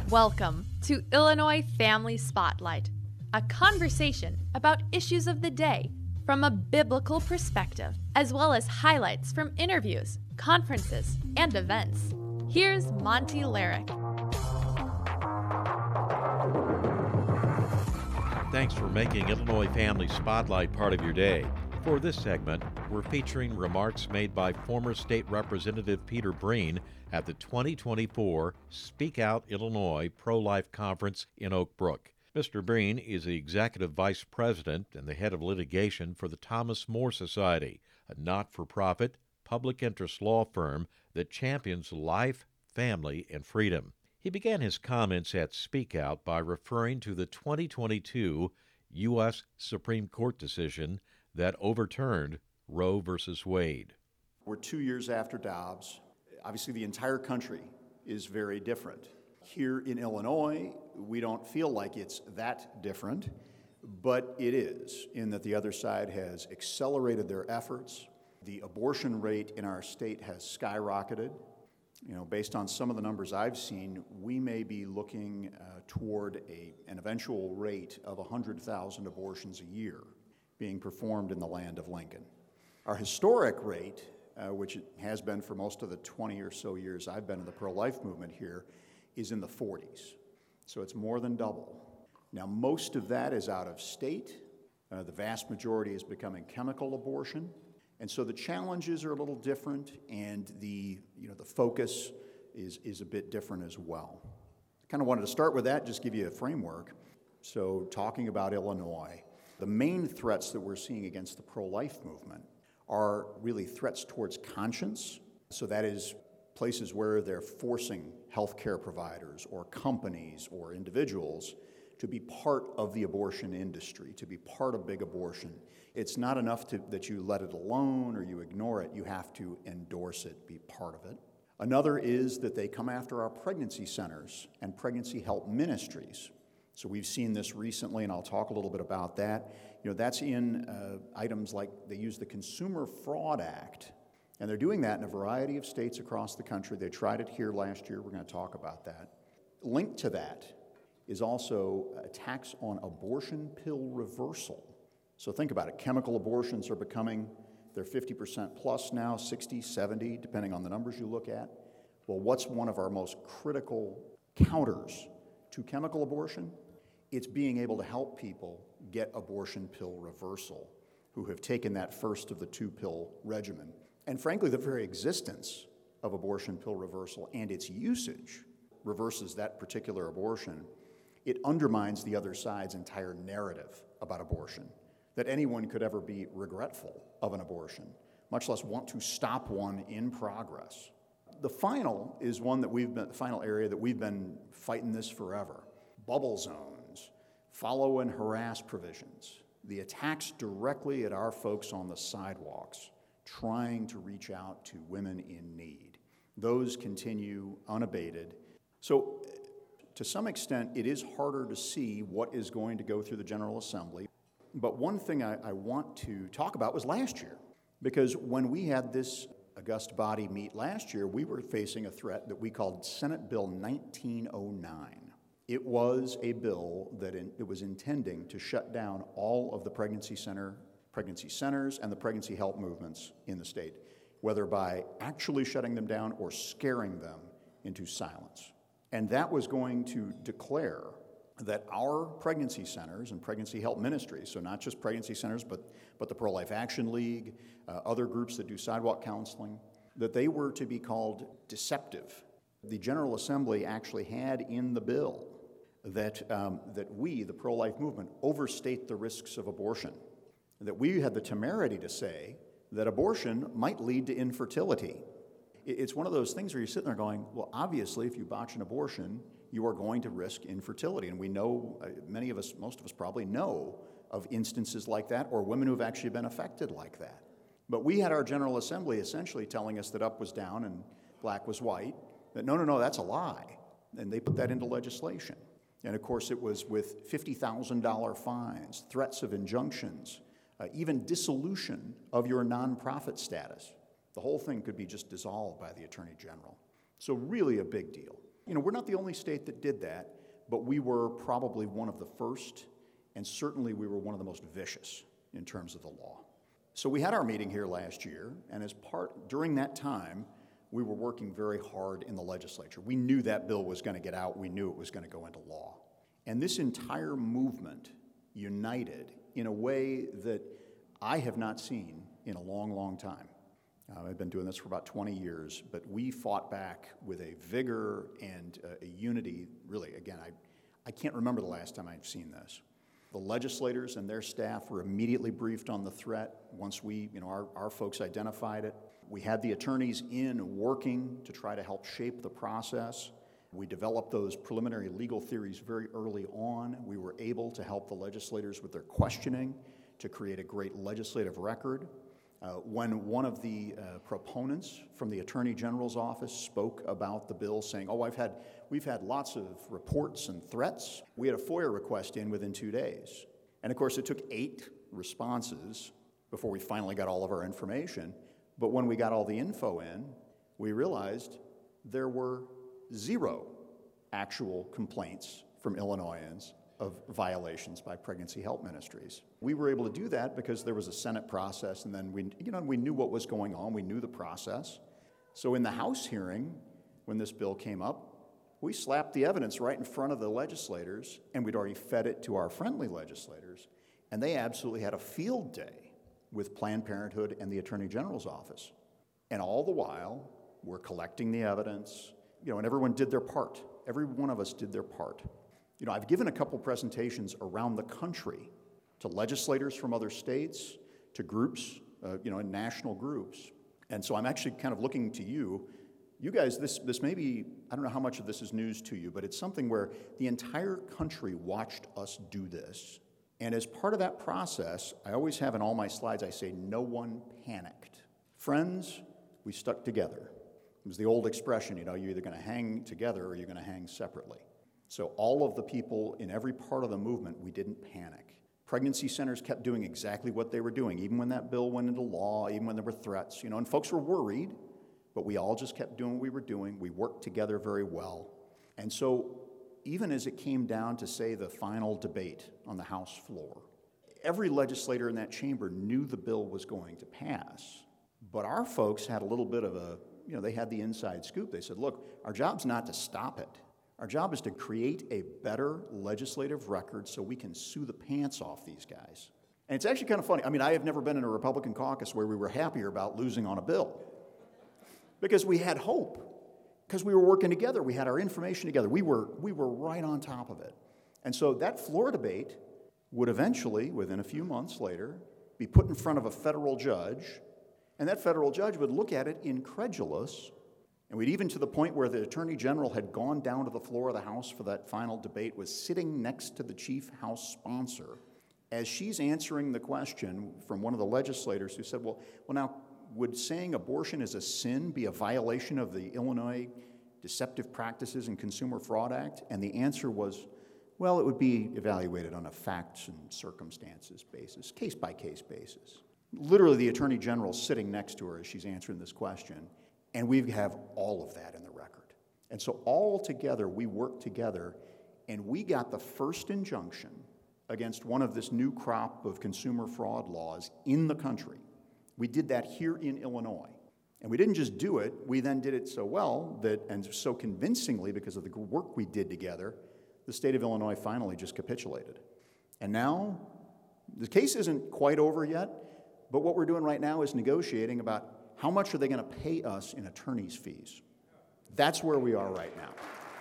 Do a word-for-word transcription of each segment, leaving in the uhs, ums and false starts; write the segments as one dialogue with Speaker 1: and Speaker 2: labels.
Speaker 1: Welcome to Illinois Family Spotlight, a conversation about issues of the day from a biblical perspective, as well as highlights from interviews, conferences, and events. Here's Monty Larrick.
Speaker 2: Thanks for making Illinois Family Spotlight part of your day. For this segment, we're featuring remarks made by former State Representative Peter Breen at the twenty twenty-four Speak Out Illinois Pro-Life Conference in Oak Brook. Mister Breen is the Executive Vice President and the head of litigation for the Thomas More Society, a not-for-profit, public interest law firm that champions life, family, and freedom. He began his comments at Speak Out by referring to the twenty twenty-two U S Supreme Court decision that overturned Roe versus Wade.
Speaker 3: We're two years after Dobbs. Obviously, the entire country is very different. Here in Illinois, we don't feel like it's that different, but it is, in that the other side has accelerated their efforts. The abortion rate in our state has skyrocketed. You know, based on some of the numbers I've seen, we may be looking uh, toward a, an eventual rate of one hundred thousand abortions a year being performed in the land of Lincoln. Our historic rate, uh, which it has been for most of the twenty or so years I've been in the pro-life movement here, is in the forties. So it's more than double. Now, most of that is out of state. Uh, the vast majority is becoming chemical abortion. And so the challenges are a little different, and the, you know, the focus is, is a bit different as well. I kind of wanted to start with that, just give you a framework. So talking about Illinois, the main threats that we're seeing against the pro-life movement are really threats towards conscience. So that is places where they're forcing healthcare providers or companies or individuals to be part of the abortion industry, to be part of big abortion. It's not enough to, that you let it alone or you ignore it. You have to endorse it, be part of it. Another is that they come after our pregnancy centers and pregnancy help ministries. So we've seen this recently, and I'll talk a little bit about that. You know, that's in uh, items like they use the Consumer Fraud Act, and they're doing that in a variety of states across the country. They tried it here last year. We're going to talk about that. Linked to that is also a tax on abortion pill reversal. So think about it. Chemical abortions are becoming, they're fifty percent plus now, sixty, seventy, depending on the numbers you look at. Well, what's one of our most critical counters to chemical abortion? It's being able to help people get abortion pill reversal who have taken that first of the two-pill regimen. And frankly, the very existence of abortion pill reversal and its usage reverses that particular abortion. It undermines the other side's entire narrative about abortion, that anyone could ever be regretful of an abortion, much less want to stop one in progress. The final is one that we've been, the final area that we've been fighting this forever. Bubble zones, follow and harass provisions, the attacks directly at our folks on the sidewalks, trying to reach out to women in need. Those continue unabated. So, to some extent, it is harder to see what is going to go through the General Assembly. But one thing I, I want to talk about was last year, because when we had this august body meet last year, we were facing a threat that we called Senate Bill nineteen oh nine. It was a bill that in, it was intending to shut down all of the pregnancy center, pregnancy centers and the pregnancy help movements in the state, whether by actually shutting them down or scaring them into silence. And that was going to declare that our pregnancy centers and pregnancy help ministries, so not just pregnancy centers, but, but the Pro-Life Action League, uh, other groups that do sidewalk counseling, that they were to be called deceptive. The General Assembly actually had in the bill that, um, that we, the pro-life movement, overstate the risks of abortion, that we had the temerity to say that abortion might lead to infertility. It's one of those things where you're sitting there going, well, obviously, if you botch an abortion, you are going to risk infertility. And we know, uh, many of us, most of us probably know of instances like that or women who have actually been affected like that. But we had our General Assembly essentially telling us that up was down and black was white, that no, no, no, that's a lie. And they put that into legislation. And of course, it was with fifty thousand dollars fines, threats of injunctions, uh, even dissolution of your nonprofit status. The whole thing could be just dissolved by the Attorney General. So really a big deal. You know, we're not the only state that did that, but we were probably one of the first, and certainly we were one of the most vicious in terms of the law. So we had our meeting here last year, and as part, during that time, we were working very hard in the legislature. We knew that bill was going to get out. We knew it was going to go into law. And this entire movement united in a way that I have not seen in a long, long time. Uh, I've been doing this for about twenty years, but we fought back with a vigor and uh, a unity. Really, again, I, I can't remember the last time I've seen this. The legislators and their staff were immediately briefed on the threat once we, you know, our, our folks identified it. We had the attorneys in working to try to help shape the process. We developed those preliminary legal theories very early on. We were able to help the legislators with their questioning to create a great legislative record. Uh, when one of the uh, proponents from the Attorney General's office spoke about the bill, saying, oh, I've had, we've had lots of reports and threats, we had a FOIA request in within two days. And of course, it took eight responses before we finally got all of our information. But when we got all the info in, we realized there were zero actual complaints from Illinoisans of violations by Pregnancy Help Ministries. We were able to do that because there was a Senate process, and then we, you know, we knew what was going on. We knew the process. So in the House hearing, when this bill came up, we slapped the evidence right in front of the legislators, and we'd already fed it to our friendly legislators, and they absolutely had a field day with Planned Parenthood and the Attorney General's office. And all the while, we're collecting the evidence, you know, and everyone did their part. Every one of us did their part. You know, I've given a couple presentations around the country to legislators from other states, to groups, uh, you know, in national groups. And so I'm actually kind of looking to you. You guys, this, this may be, I don't know how much of this is news to you, but it's something where the entire country watched us do this. And as part of that process, I always have in all my slides, I say, no one panicked. Friends, we stuck together. It was the old expression, you know, you're either going to hang together or you're going to hang separately. So all of the people in every part of the movement, we didn't panic. Pregnancy centers kept doing exactly what they were doing, even when that bill went into law, even when there were threats, you know, and folks were worried, but we all just kept doing what we were doing. We worked together very well. And so even as it came down to, say, the final debate on the House floor, every legislator in that chamber knew the bill was going to pass. But our folks had a little bit of a, you know, they had the inside scoop. They said, look, our job's not to stop it. Our job is to create a better legislative record so we can sue the pants off these guys. And it's actually kind of funny. I mean, I have never been in a Republican caucus where we were happier about losing on a bill because we had hope, because we were working together. We had our information together. We were, we were right on top of it. And so that floor debate would eventually, within a few months later, be put in front of a federal judge, and that federal judge would look at it incredulous. And we'd even to the point where the Attorney General had gone down to the floor of the House for that final debate, was sitting next to the chief House sponsor as she's answering the question from one of the legislators who said, well, well now, would saying abortion is a sin be a violation of the Illinois Deceptive Practices and Consumer Fraud Act? And the answer was, well, it would be evaluated on a facts and circumstances basis, case-by-case basis. Literally, the Attorney General sitting next to her as she's answering this question. And we have all of that in the record. And so all together, we worked together, and we got the first injunction against one of this new crop of consumer fraud laws in the country. We did that here in Illinois. And we didn't just do it, we then did it so well that, and so convincingly because of the work we did together, the state of Illinois finally just capitulated. And now, the case isn't quite over yet, but what we're doing right now is negotiating about how much are they going to pay us in attorney's fees? That's where we are right now.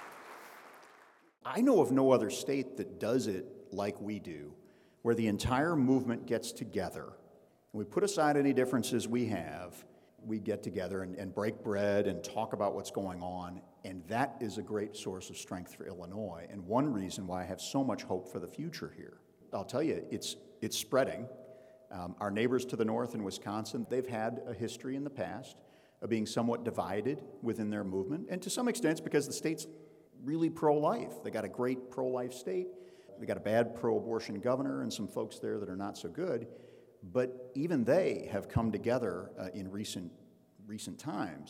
Speaker 3: I know of no other state that does it like we do, where the entire movement gets together, and we put aside any differences we have, we get together and, and break bread and talk about what's going on, and that is a great source of strength for Illinois, and one reason why I have so much hope for the future here. I'll tell you, it's, it's spreading. Um, our neighbors to the north in Wisconsin, they've had a history in the past of being somewhat divided within their movement. And to some extent, it's because the state's really pro-life. They got a great pro-life state. They got a bad pro-abortion governor and some folks there that are not so good. But even they have come together uh, in recent, recent times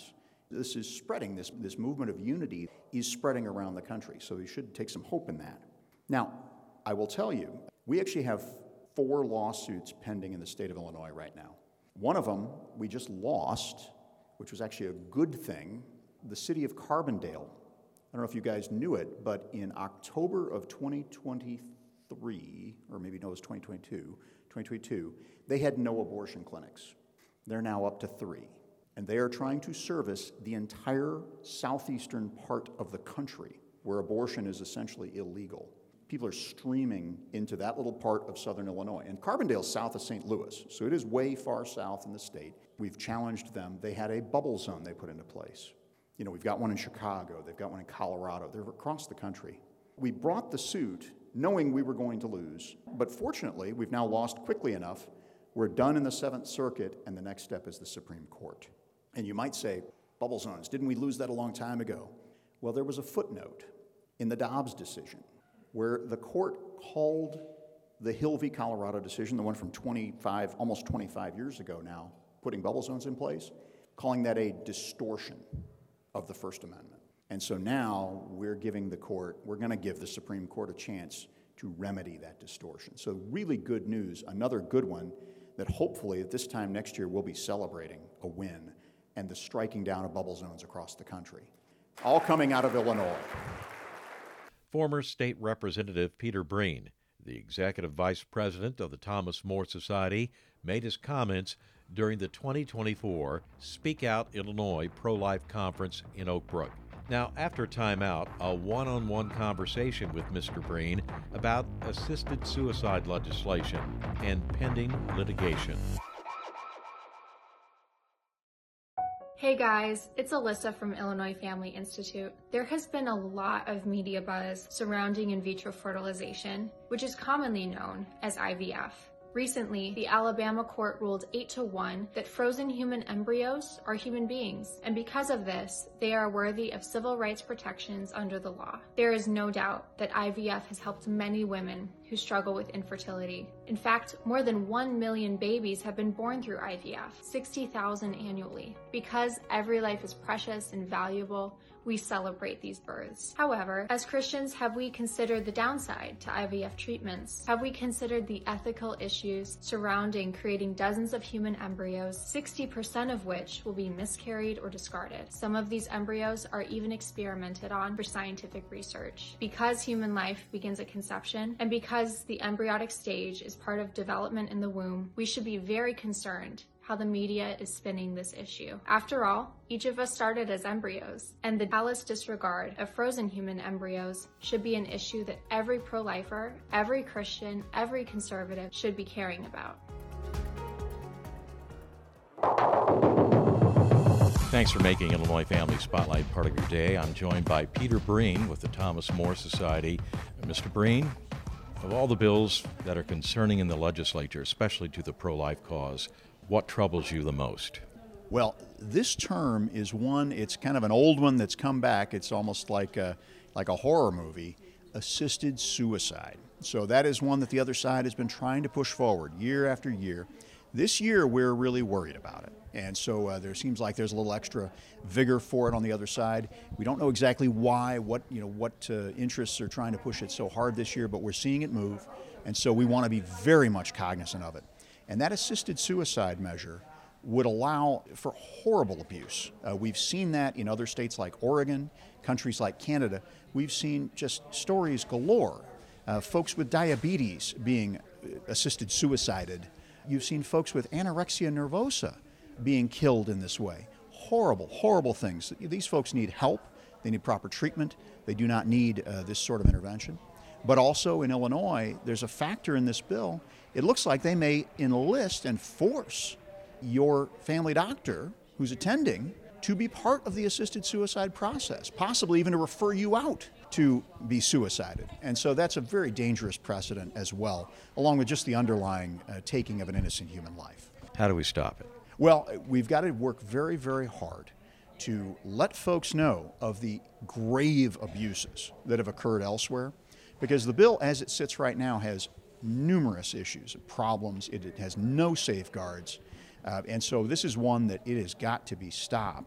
Speaker 3: This is spreading, this, this movement of unity is spreading around the country, so you should take some hope in that. Now, I will tell you, we actually have four lawsuits pending in the state of Illinois right now. One of them we just lost, which was actually a good thing. The city of Carbondale, I don't know if you guys knew it, but in October of twenty twenty-three, or maybe no, it was twenty twenty-two, twenty twenty-two, they had no abortion clinics. They're now up to three. And they are trying to service the entire southeastern part of the country where abortion is essentially illegal. People are streaming into that little part of southern Illinois. And Carbondale's south of Saint Louis, so it is way far south in the state. We've challenged them. They had a bubble zone they put into place. You know, we've got one in Chicago, they've got one in Colorado, they're across the country. We brought the suit knowing we were going to lose, but fortunately, we've now lost quickly enough. We're done in the Seventh Circuit, and the next step is the Supreme Court. And you might say, bubble zones, didn't we lose that a long time ago? Well, there was a footnote in the Dobbs decision where the court called the Hill v. Colorado decision, the one from twenty-five, almost twenty-five years ago now, putting bubble zones in place, calling that a distortion of the First Amendment. And so now we're giving the court, we're going to give the Supreme Court a chance to remedy that distortion. So really good news, another good one that hopefully at this time next year we'll be celebrating a win and the striking down of bubble zones across the country. All coming out of Illinois.
Speaker 2: Former State Representative Peter Breen, the Executive Vice President of the Thomas More Society, made his comments during the twenty twenty-four Speak Out Illinois Pro-Life Conference in Oak Brook. Now, after timeout, a one-on-one conversation with Mister Breen about assisted suicide legislation and pending litigation.
Speaker 4: Hey guys, it's Alyssa from Illinois Family Institute. There has been a lot of media buzz surrounding in vitro fertilization, which is commonly known as I V F. Recently, the Alabama court ruled eight to one that frozen human embryos are human beings, and because of this, they are worthy of civil rights protections under the law. There is no doubt that I V F has helped many women who struggle with infertility. In fact, more than one million babies have been born through I V F, sixty thousand annually. Because every life is precious and valuable, we celebrate these births. However, as Christians, have we considered the downside to I V F treatments? Have we considered the ethical issues surrounding creating dozens of human embryos, sixty percent of which will be miscarried or discarded? Some of these embryos are even experimented on for scientific research. Because human life begins at conception, and because the embryonic stage is part of development in the womb, we should be very concerned how the media is spinning this issue. After all, each of us started as embryos, and the callous disregard of frozen human embryos should be an issue that every pro-lifer, every Christian, every conservative should be caring about.
Speaker 2: Thanks for making Illinois Family Spotlight part of your day. I'm joined by Peter Breen with the Thomas More Society. Mister Breen, of all the bills that are concerning in the legislature, especially to the pro-life cause, what troubles you the most?
Speaker 3: Well, this term is one, it's kind of an old one that's come back. It's almost like a, like a horror movie, assisted suicide. So that is one that the other side has been trying to push forward year after year. This year, we're really worried about it. And so uh, there seems like there's a little extra vigor for it on the other side. We don't know exactly why, what, you know, what uh, interests are trying to push it so hard this year, but we're seeing it move. And so we want to be very much cognizant of it. And that assisted suicide measure would allow for horrible abuse. Uh, we've seen that in other states like Oregon, countries like Canada. We've seen just stories galore. Uh, folks with diabetes being assisted suicided. You've seen folks with anorexia nervosa being killed in this way. Horrible, horrible things. These folks need help. They need proper treatment. They do not need uh, this sort of intervention. But also in Illinois, there's a factor in this bill. It looks like they may enlist and force your family doctor who's attending to be part of the assisted suicide process, possibly even to refer you out to be suicided. And so that's a very dangerous precedent as well, along with just the underlying uh, taking of an innocent human life.
Speaker 2: How do we stop it?
Speaker 3: Well, we've got to work very, very hard to let folks know of the grave abuses that have occurred elsewhere, because the bill as it sits right now has numerous issues, problems. It, it has no safeguards. Uh, and so this is one that it has got to be stopped.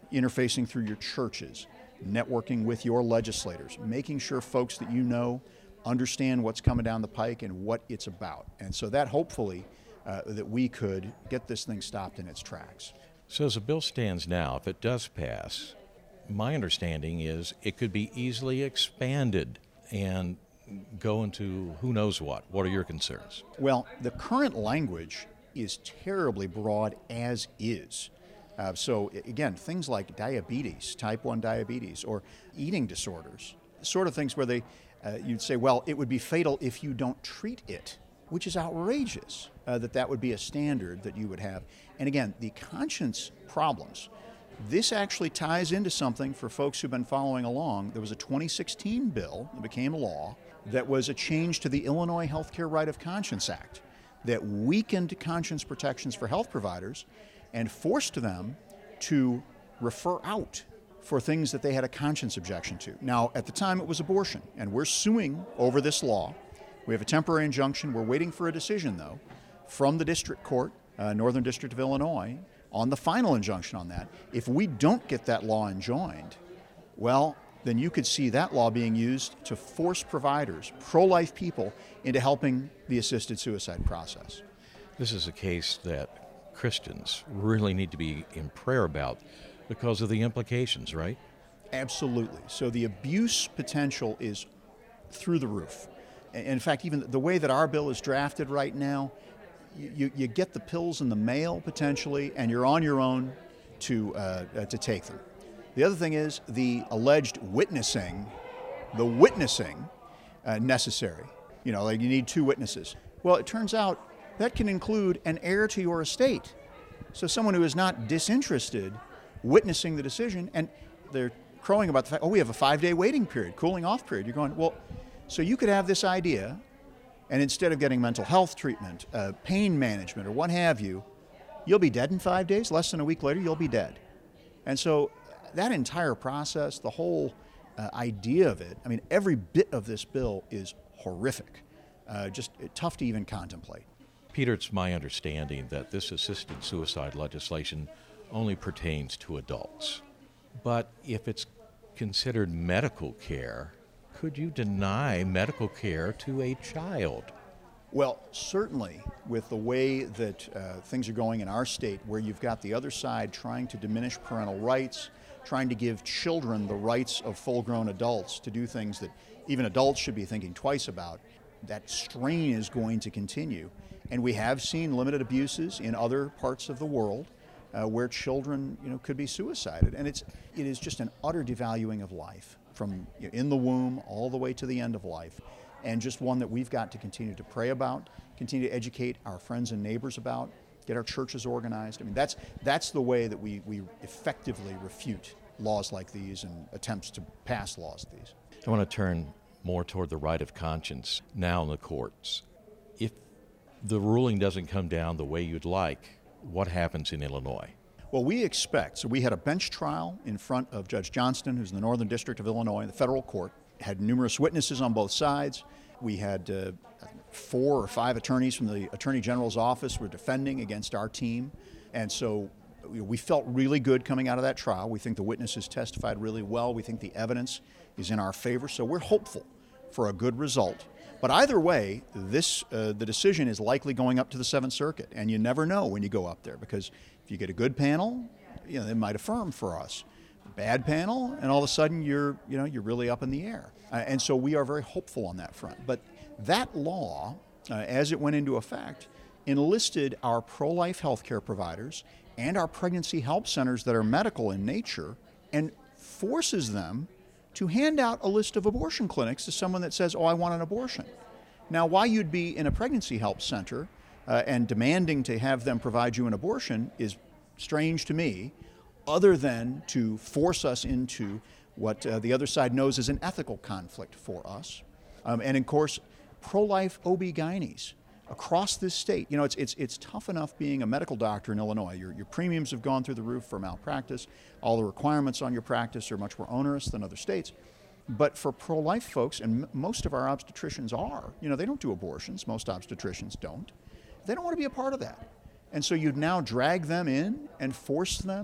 Speaker 3: interfacing through your churches, networking with your legislators, making sure folks that you know understand what's coming down the pike and what it's about. And so that hopefully uh, that we could get this thing stopped in its tracks.
Speaker 2: So as the bill stands now, if it does pass, my understanding is it could be easily expanded and go into who knows what. What are your concerns?
Speaker 3: Well, the current language is terribly broad as is. Uh, so again, things like diabetes, type one diabetes, or eating disorders, sort of things where they, uh, you'd say, well, it would be fatal if you don't treat it, which is outrageous, uh, that that would be a standard that you would have. And again, the conscience problems, this actually ties into something for folks who've been following along. There was a twenty sixteen bill that became law that was a change to the Illinois Healthcare Right of Conscience Act that weakened conscience protections for health providers and forced them to refer out for things that they had a conscience objection to. Now, at the time, it was abortion, and we're suing over this law. We have a temporary injunction. We're waiting for a decision, though, from the district court, uh, Northern District of Illinois, on the final injunction on that. If we don't get that law enjoined, well, then you could see that law being used to force providers, pro-life people, into helping the assisted suicide process.
Speaker 2: This is a case that Christians really need to be in prayer about because of the implications, right?
Speaker 3: Absolutely. So the abuse potential is through the roof. In fact, even the way that our bill is drafted right now, you, you get the pills in the mail potentially, and you're on your own to uh, uh, to take them. The other thing is the alleged witnessing, the witnessing uh, necessary. You know, like you need two witnesses. Well, it turns out that can include an heir to your estate. So someone who is not disinterested witnessing the decision, and they're crowing about the fact, oh, we have a five-day waiting period, cooling off period. You're going, well, so you could have this idea, and instead of getting mental health treatment, uh, pain management, or what have you, you'll be dead in five days. Less than a week later, you'll be dead. And so that entire process, the whole uh, idea of it, I mean, every bit of this bill is horrific, uh, just tough to even contemplate.
Speaker 2: Peter, it's my understanding that this assisted suicide legislation only pertains to adults. But if it's considered medical care, could you deny medical care to a child?
Speaker 3: Well, certainly with the way that uh, things are going in our state, where you've got the other side trying to diminish parental rights, trying to give children the rights of full-grown adults to do things that even adults should be thinking twice about, that strain is going to continue. And we have seen limited abuses in other parts of the world uh, where children, you know, could be suicided. And it's, it is just an utter devaluing of life, from you know, in the womb all the way to the end of life, and just one that we've got to continue to pray about, continue to educate our friends and neighbors about, get our churches organized. I mean, that's that's the way that we, we effectively refute laws like these and attempts to pass laws like these.
Speaker 2: I want to turn more toward the right of conscience now in the courts. If the ruling doesn't come down the way you'd like, what happens in Illinois?
Speaker 3: Well, we expect, so we had a bench trial in front of Judge Johnston, who's in the Northern District of Illinois, the federal court, had numerous witnesses on both sides. We had uh, four or five attorneys from the Attorney General's office were defending against our team. And so we felt really good coming out of that trial. We think the witnesses testified really well. We think the evidence is in our favor. So we're hopeful for a good result. But either way, this uh, the decision is likely going up to the Seventh Circuit. And you never know when you go up there, because if you get a good panel, you know, they might affirm for us. Bad panel, and all of a sudden you're, you know, you're really up in the air. Uh, and so we are very hopeful on that front. But that law, uh, as it went into effect, enlisted our pro-life healthcare providers and our pregnancy help centers that are medical in nature, and forces them to hand out a list of abortion clinics to someone that says, oh, I want an abortion. Now, why you'd be in a pregnancy help center uh, and demanding to have them provide you an abortion is strange to me, other than to force us into what uh, the other side knows is an ethical conflict for us. Um, and of course, pro-life O B G Y Ns across this state. You know, it's it's it's tough enough being a medical doctor in Illinois. Your, your premiums have gone through the roof for malpractice. All the requirements on your practice are much more onerous than other states. But for pro-life folks, and m- most of our obstetricians are, you know, they don't do abortions. Most obstetricians don't. They don't want to be a part of that. And so you'd now drag them in and force them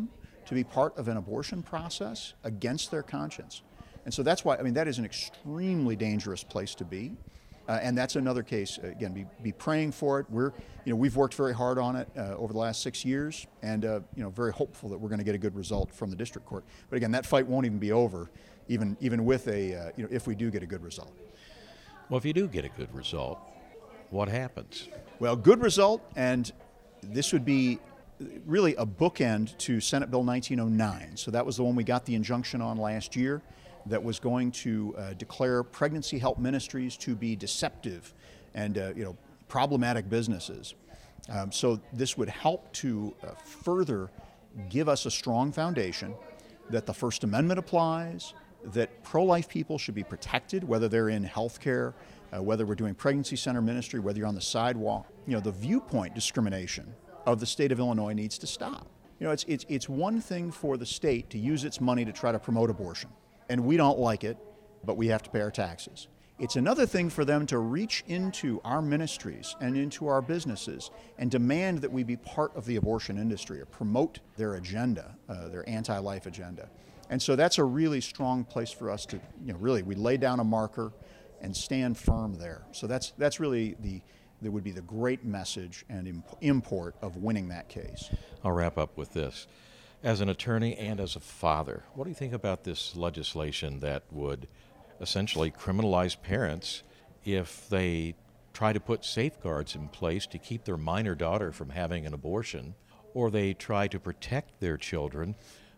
Speaker 3: to be part of an abortion process against their conscience. And so that's why, I mean, that is an extremely dangerous place to be. Uh, and that's another case, uh, again, be, be praying for it. We're, you know, we've worked very hard on it uh, over the last six years and, uh, you know, very hopeful that we're going to get a good result from the district court. But again, that fight won't even be over, even, even with a, uh, you know, if we do get a good result.
Speaker 2: Well, if you do get a good result, what happens?
Speaker 3: Well, good result, and this would be really a bookend to Senate Bill nineteen oh nine. So that was the one we got the injunction on last year that was going to uh, declare pregnancy help ministries to be deceptive and uh, you know problematic businesses. Um, so this would help to uh, further give us a strong foundation that the First Amendment applies, that pro-life people should be protected, whether they're in healthcare, uh, whether we're doing pregnancy center ministry, whether you're on the sidewalk. You know, the viewpoint discrimination of the state of Illinois needs to stop. You know, it's it's it's one thing for the state to use its money to try to promote abortion, and we don't like it, but we have to pay our taxes. It's another thing for them to reach into our ministries and into our businesses and demand that we be part of the abortion industry or promote their agenda, uh, their anti-life agenda. And so that's a really strong place for us to, you know, really, we lay down a marker and stand firm there. So that's that's really the, that would be the great message and imp- import of winning that case.
Speaker 2: I'll wrap up with this. As an attorney and as a father, what do you think about this legislation that would essentially criminalize parents if they try to put safeguards in place to keep their minor daughter from having an abortion, or they try to protect their children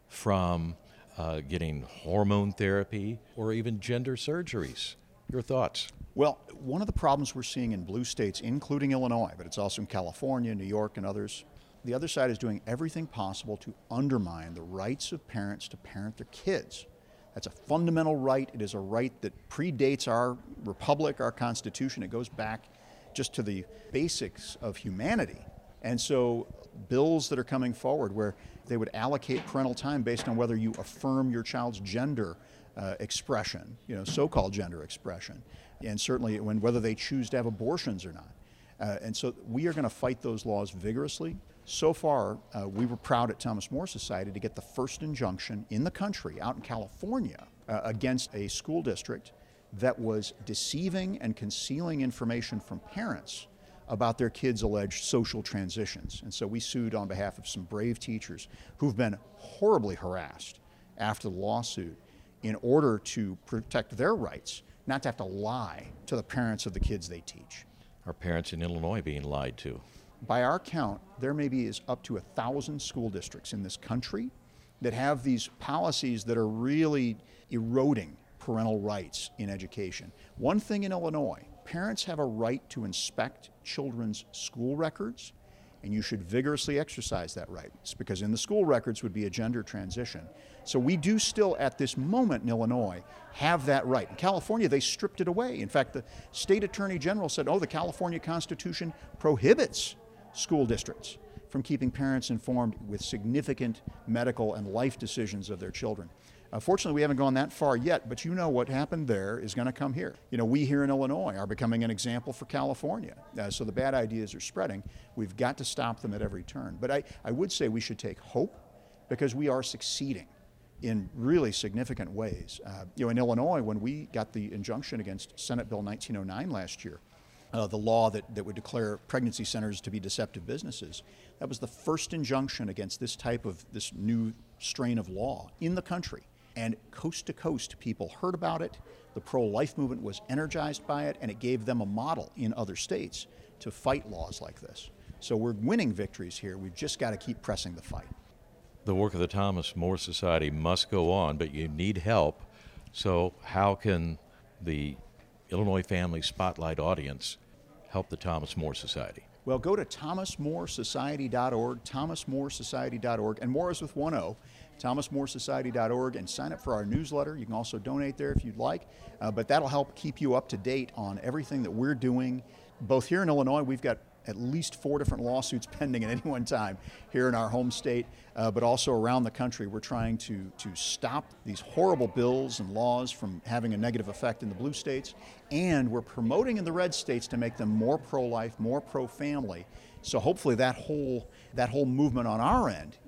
Speaker 2: from uh, getting hormone therapy or even gender surgeries? Your thoughts?
Speaker 3: Well, one of the problems we're seeing in blue states, including Illinois, but it's also in California, New York, and others, the other side is doing everything possible to undermine the rights of parents to parent their kids. That's a fundamental right. It is a right that predates our republic, our Constitution. It goes back just to the basics of humanity. And so bills that are coming forward where they would allocate parental time based on whether you affirm your child's gender uh, expression, you know, so-called gender expression, and certainly when whether they choose to have abortions or not. Uh, and so we are going to fight those laws vigorously. So far, uh, we were proud at Thomas More Society to get the first injunction in the country, out in California, uh, against a school district that was deceiving and concealing information from parents about their kids' alleged social transitions. And so we sued on behalf of some brave teachers who've been horribly harassed after the lawsuit in order to protect their rights, not to have to lie to the parents of the kids they teach.
Speaker 2: Are parents in Illinois being lied to?
Speaker 3: By our count, there may be is up to a thousand school districts in this country that have these policies that are really eroding parental rights in education. One thing in Illinois, parents have a right to inspect children's school records, and you should vigorously exercise that right. It's because in the school records would be a gender transition. So we do still, at this moment in Illinois, have that right. In California, they stripped it away. In fact, the state attorney general said, oh, the California Constitution prohibits school districts from keeping parents informed with significant medical and life decisions of their children. Uh, fortunately, we haven't gone that far yet, but you know what happened there is going to come here. You know, we here in Illinois are becoming an example for California. Uh, so the bad ideas are spreading. We've got to stop them at every turn. But I, I would say we should take hope because we are succeeding in really significant ways. Uh, you know, in Illinois, when we got the injunction against Senate Bill nineteen oh nine last year, uh, the law that, that would declare pregnancy centers to be deceptive businesses, that was the first injunction against this type of, this new strain of law in the country. And coast to coast, people heard about it. The pro-life movement was energized by it, and it gave them a model in other states to fight laws like this. So we're winning victories here. We've just got to keep pressing the fight.
Speaker 2: The work of the Thomas More Society must go on, but you need help. So how can the Illinois Family Spotlight audience help the Thomas More Society?
Speaker 3: Well, go to thomas more society dot org, thomas more society dot org, and more is with one O, thomas more society dot org, and sign up for our newsletter. You can also donate there if you'd like, uh, but that'll help keep you up to date on everything that we're doing. Both here in Illinois, we've got at least four different lawsuits pending at any one time here in our home state, uh, but also around the country. We're trying to, to stop these horrible bills and laws from having a negative effect in the blue states, and we're promoting in the red states to make them more pro-life, more pro-family. So hopefully that whole, that whole movement on our end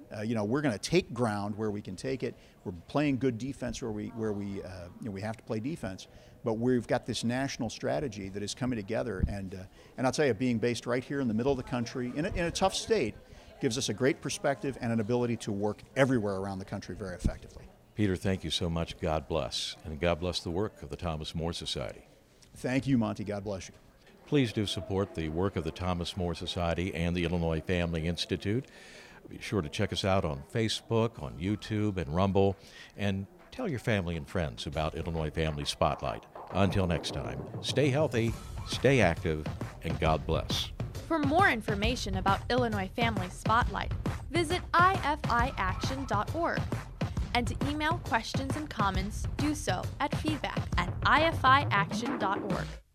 Speaker 3: Uh, you know, we're going to take ground where we can take it. We're playing good defense where we where we uh, you know, we have to play defense. But we've got this national strategy that is coming together, and uh, and I'll tell you, being based right here in the middle of the country in a, in a tough state gives us a great perspective and an ability to work everywhere around the country very effectively.
Speaker 2: Peter, thank you so much. God bless, and God bless the work of the Thomas More Society.
Speaker 3: Thank you, Monty. God bless you.
Speaker 2: Please do support the work of the Thomas More Society and the Illinois Family Institute. Be sure to check us out on Facebook, on YouTube, and Rumble, and tell your family and friends about Illinois Family Spotlight. Until next time, stay healthy, stay active, and God bless.
Speaker 1: For more information about Illinois Family Spotlight, visit I F I action dot org. And to email questions and comments, do so at feedback at I F I action dot org.